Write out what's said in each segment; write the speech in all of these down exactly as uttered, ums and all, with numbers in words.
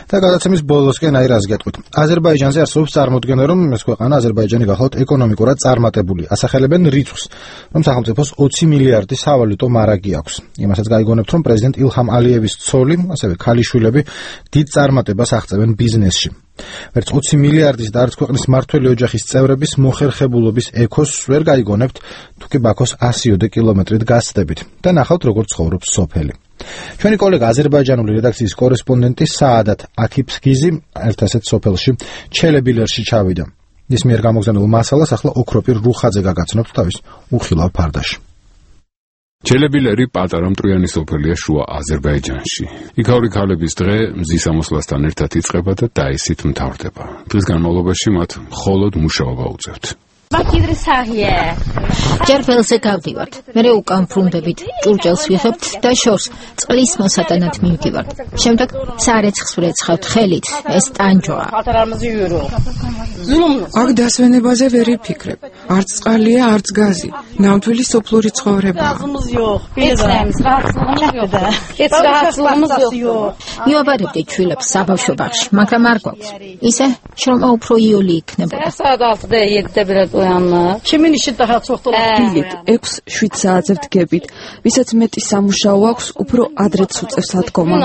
და გადაცემის ბოლოსკენ აი რას გეტყვით. აზერბაიჯანზე არსებობს წარმოდგენა, რომ ეს ქვეყანა აზერბაიჯანი გახლავთ ეკონომიკურად წარმატებული. ასახელებენ რიცხვს, რომ სახელმწიფოს ოცი მილიარდი სავალუტო მარაგი აქვს. იმასაც გაიგონებთ, რომ პრეზიდენტ ილჰამ ალიევის ცოლი, ასევე ქალიშვილები დიდ წარმატებას აღწევენ ბიზნესში. ვერც ოცი მილიარდის და არც ქვეყნის მმართველი ოჯახის წევრების მოხერხებულობის ექოს ვერ გაიგონებთ, თუკი ბაქოს ასიოდე კილომეტრით გასცდებით და ნახავთ, როგორ ცხოვრობს სოფელი. ჩვენი კოლეგა აზერბაიჯანული რედაქციის კორესპონდენტი საადათ აკიფსკიზი ერთ ასეთ სოფელში ჩელებილერში ჩავიდა. ის მიერ გამოგზავნილ მასალას ახლა ოქროპირ რუხაძე გაგაცნობთ თავის უხილავ ფარდაში. ჩელებილერი პატარა მტრიანი სოფელია შუა აზერბაიჯანში. იქაური ქალების დღე მზის ამოსვლასთან ერთად იწყება და დაისით მთავრდება. დღის განმავლობაში მათ მხოლოდ მუშაობა უწევთ. ჯერ ველზე გავდივართ, მერე უკან ბრუნდებით, ჭურჭელს ვიღებთ და შორს წყლის მოსატანად მივდივართ. შემდეგ სარეცხს ვრეცხავთ ხელით, ეს ტანჯოა. აქ დასვენებაზე ვერ ვიფიქრებ. არც წყალია, არც გაზი. ნამდვილი სოფლური ცხოვრებაა. მივაბარებდი ჩვილებს საბავშვო ბაღში, მაგრამ არ გვაქვს. ისე, შრომა უფრო იოლი იქნებოდა. დილით ექვს შვიდ საათზე ვდგებით, ვისაც მეტი სამუშაო აქვს, უფრო ადრეც უწევს ადგომა.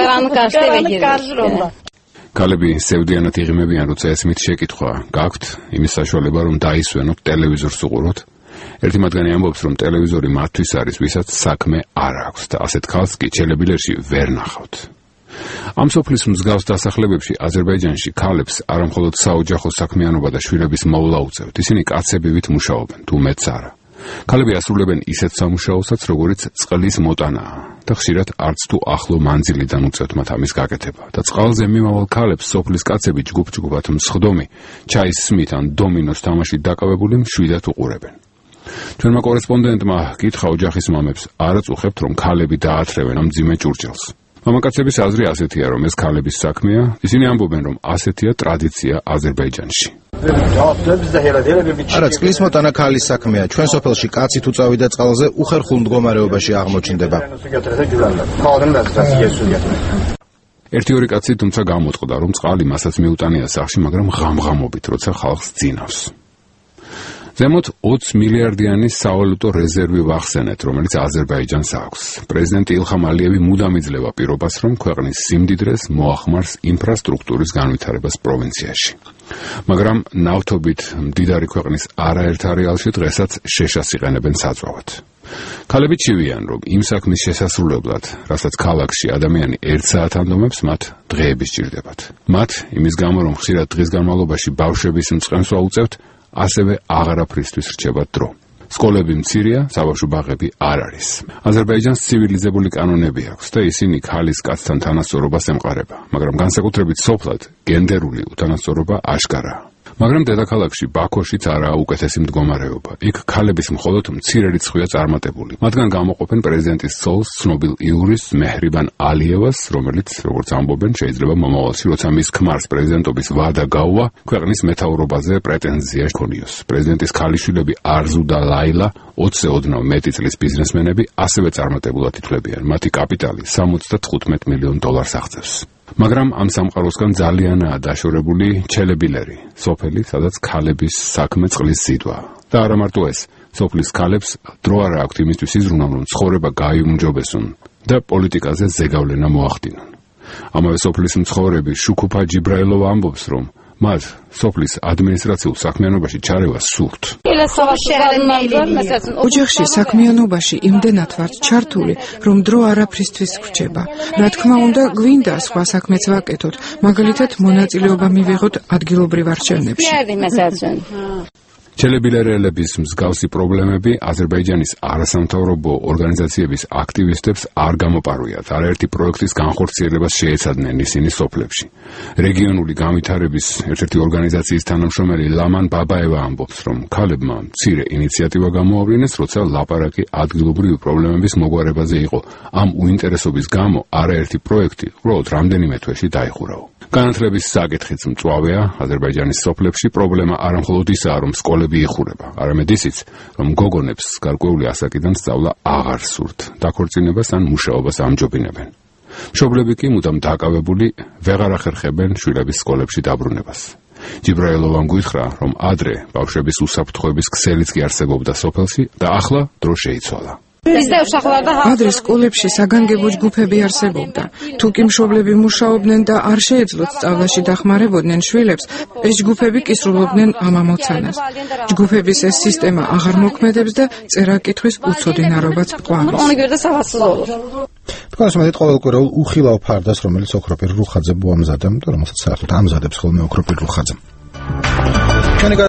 ქალები სევდიანად იღიმებიან, როცა ესმით შეკითხვა გაქვთ იმის საშუალება, რომ დაისვენოთ ტელევიზორს უყუროთ. ერთი მათგანი ამბობს, რომ ტელევიზორი მათთვის არის, ვისაც საქმე არ აქვს და ასეთ ქალს კი ჩელებილერში ვერ ნახავთ. ამ სოფლის მსგავს დასახლებებში აზერბაიჯანში ქალებს არამხოლოდ საოჯახო საქმიანობა და შვილების მოვლა უწევთ, ისინი კაცებივით მუშაობენ, თუ მეც არა. ქალები ასრულებენ ისეთ სამუშაოსაც, როგორიც წყლის მოტანაა და ხშირად არც თუ ახლო მანძილიდან უწევთ მათ ამის გაკეთება. და წყალზე მიმავალ ქალებს სოფლის კაცები ჯგუფ-ჯგუფად მსხდომი, ჩაის სმით ან დომინოს თამაშით დაკავებული მშვიდად უყურებენ. ჩვენმა კორესპონდენტმა კითხა ოჯახის მამებს, არ აწუხებთ, რომ ქალები დაათრევენ ამ მძიმე ჭურჭელს. მამაკაცების აზრი ასეთია, რომ ეს ქალების საქმეა, ისინი ამბობენ, რომ ასეთია ტრადიცია აზერბაიჯანში. არა, წყლის მოტანა ქალის საქმეა. ჩვენ სოფელში კაცი თუ წავიდა წყალზე, უხერხულ მდგომარეობაში აღმოჩნდება. ერთი-ორი კაცი თუმცა გამოწყდა, რომ წყალი მასაც მიუტანია სახში, მაგრამ ღამღამობით, როცა ხალხს ძინავს. ზემოთ ოცი მილიარდიანი სავალუტო რეზერვი ვახსენეთ, რომელიც აზერბაიჯანს აქვს. პრეზიდენტ ილჰამ ალიევი მუდამ იძლევა პირობას, რომ ქვეყნის სიმდიდრეს მოახმარს ინფრასტრუქტურის განვითარებას პროვინციაში. მაგრამ ნავთობით მდიდარი ქვეყნის არაერთ არეალში დღესაც შეშას იყენებენ საწვავად. ქალები ჩივიან, რომ იმ საქმის შესასრულებლად, რასაც ქალაქში ადამიანი ერთ საათს ანდომებს, მათ დღეები სჭირდებათ. მათ იმის გამო, რომ ხშირად დღის განმავლობაში ბავშვების მწყემსვა უწევთ, ასევე აღარაფრისთვის რჩება დრო. სკოლები მცირეა, საბავშვო ბაღები არ არის. აზერბაიჯანს ცივილიზებული კანონები აქვს და ისინი ქალის კაცთან თანასწორობას ემყარება, მაგრამ განსაკუთრებით სოფლად გენდერული უთანასწორობა აშკარაა. მაგრამ დედაქალაქში ბაქოშიც არაა უკეთესი მდგომარეობა. იქ ქალების მხოლოდ მცირე რიცხვია წარმატებული. მათგან გამოყოფენ პრეზიდენტის ცოლს, ცნობილ იურის მეჰრიბან ალიევას, რომელიც, როგორც ამბობენ, შეიძლება მომავალში, როცა მის ქმარს პრეზიდენტობის ვადა გაუვა, ქვეყნის მეთაურობაზე პრეტენზია ჰქონიოს. პრეზიდენტის ქალიშვილები არზუ და ლაილა, ოცზე ოდნავ მეტი წლის ბიზნესმენები, ასევე წარმატებულად ითვლებიან. მათი კაპიტალი სამოცდათხუთმეტ მილიონ დოლარს აღწევს. მაგრამ ამ სამყაროსგან ძალიანაა დაშორებული ჩელებილერი, სოფელი, სადაც ქალების საქმე წყლის ზიდვაა. და არა მარტო ეს, სოფლის ქალებს დრო არ აქვთ იმისთვის იზრუნონ, რომ ცხოვრება გაიუმჯობესონ და პოლიტიკაზე ზეგავლენა მოახდინონ. ამავე სოფლის მცხოვრები შუქუფა ჯიბრაილოვა ამბობს, რომ მათ სოფლის ადმინისტრაციულ საქმიანობაში ჩარევა სურთ. ოჯახში საქმიანობაში იმდენად ვართ ჩართული, რომ დრო არაფრისთვის ვრჩება. რა თქმა უნდა, გვინდა სხვა საქმეც ვაკეთოთ, მაგალითად მონაწილეობა მივიღოთ ადგილობრივ არჩევნებში. ჩელებილერელების მსგავსი პრობლემები აზერბაიჯანის არასამთავრობო ორგანიზაციების აქტივისტებს არ გამოპარვიათ. არაერთი პროექტის განხორციელებას შეეცადნენ ისინი სოფლებში. რეგიონული განვითარების ერთ-ერთი ორგანიზაციის თანამშრომელი ლამან ბაბაევა ამბობს, რომ ქალებმა მცირე ინიციატივა გამოავლინეს, როცა ლაპარაკი ადგილობრივი პრობლემების მოგვარებაზე იყო. ამ უინტერესობის გამო არაერთი პროექტი უბრალოდ რამდენიმე თვეში დაიხურავ. განათლების საკითხიც მწვავეა. აზერბაიჯანის სოფლებში პრობლემა არამხოლოდ ისაა, რომ სკოლები იხურება, არამედ ისიც, რომ გოგონებს გარკვეული ასაკიდან სწავლა აღარ სურთ, დაქორწინებას ან მუშაობას ამჯობინებენ. მშობლები კი მუდამ დაკავებული ვეღარ ახერხებენ შვილების სკოლებში დაბრუნებას. ჯიბრაილოვამ გითხრა, რომ ადრე ბავშვების უსაფრთხოების ქსელიც კი არსებობდა სოფელში და ახლა დრო შეიცვალა. ადრე სკოლებში საგანგებო ჯგუფები არსებობდა. თუ კი მშობლები მუშაობდნენ და არ შეეძლოთ სწავლაში დახმარებოდნენ შვილებს, ეს ჯგუფები კისრულობდნენ ამ ამოცანას. ჯგუფების ეს სისტემა აღარ მოქმედებს და წერა-კითხვის უცოდინარობაც პყვამს. თქვენს მეტად ყოველკვირეულ უხილავ ფარდას, რომელიც ოქროპირ რუხაძე მოამზადა და რომელსაც საერთოდ ამზადებს ხოლმე ოქროპირ რუხაძე.